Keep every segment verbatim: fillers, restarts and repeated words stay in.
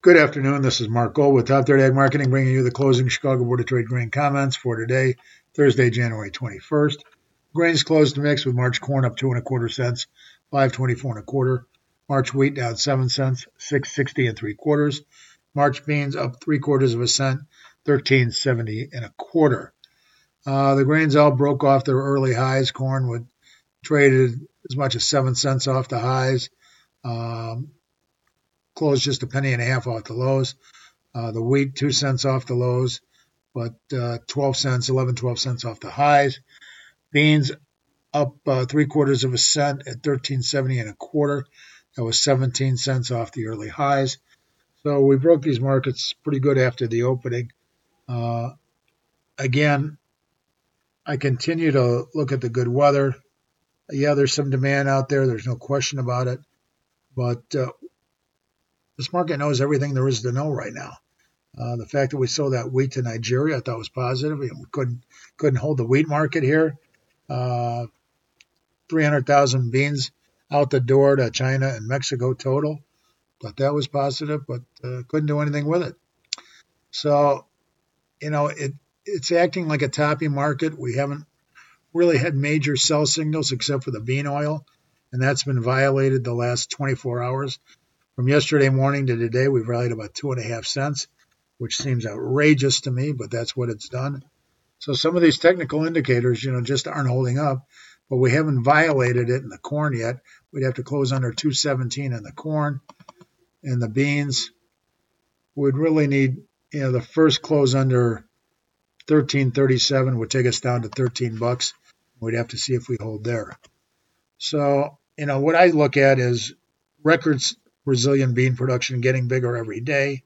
Good afternoon. This is Mark Gold with Top thirty Ag Marketing, bringing you the closing Chicago Board of Trade grain comments for today, Thursday, January twenty-first. Grains closed to mix with March corn up two and a quarter cents, five twenty-four and a quarter. March wheat down seven cents, six sixty and three quarters. March beans up three quarters of a cent, thirteen seventy and a quarter. Uh, the grains all broke off their early highs. Corn would traded as much as seven cents off the highs. Um, closed just a penny and a half off the lows. Uh, the wheat, two cents off the lows, but uh, twelve cents, eleven, twelve cents off the highs. Beans up uh, three quarters of a cent at thirteen seventy and a quarter. That was seventeen cents off the early highs. So we broke these markets pretty good after the opening. Uh, again, I continue to look at the good weather. Yeah, there's some demand out there. There's no question about it. But uh, this market knows everything there is to know right now. Uh, the fact that we sold that wheat to Nigeria, I thought was positive. We couldn't couldn't hold the wheat market here. Uh, three hundred thousand beans out the door to China and Mexico total. Thought that was positive, but uh, couldn't do anything with it. So, you know, it it's acting like a toppy market. We haven't really had major sell signals except for the bean oil, and that's been violated the last twenty-four hours. From yesterday morning to today, we've rallied about two and a half cents, which seems outrageous to me, but that's what it's done. So some of these technical indicators, you know, just aren't holding up, but we haven't violated it in the corn yet. We'd have to close under two seventeen in the corn. In the beans, we'd really need, you know, the first close under thirteen thirty-seven would take us down to thirteen bucks. We'd have to see if we hold there. So, you know, what I look at is records Brazilian bean production getting bigger every day.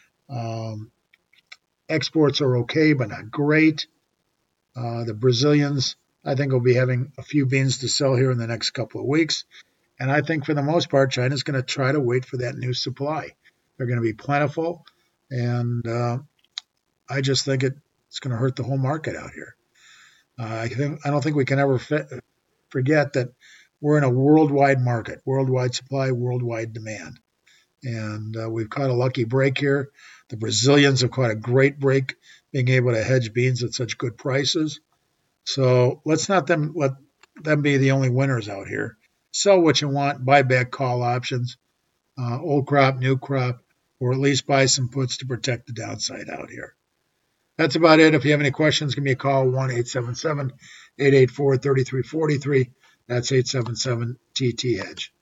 Um, exports are okay, but not great. Uh, the Brazilians, I think, will be having a few beans to sell here in the next couple of weeks. And I think for the most part, China's going to try to wait for that new supply. They're going to be plentiful. And uh, I just think it, it's going to hurt the whole market out here. Uh, I, think, I don't think we can ever fit, forget that we're in a worldwide market, worldwide supply, worldwide demand. And uh, we've caught a lucky break here. The Brazilians have caught a great break being able to hedge beans at such good prices. So let's not them let them be the only winners out here. Sell what you want, buy back call options, uh, old crop, new crop, or at least buy some puts to protect the downside out here. That's about it. If you have any questions, give me a call, one eight seven seven, eight eight four, three three four three. That's eight seven seven T T Hedge.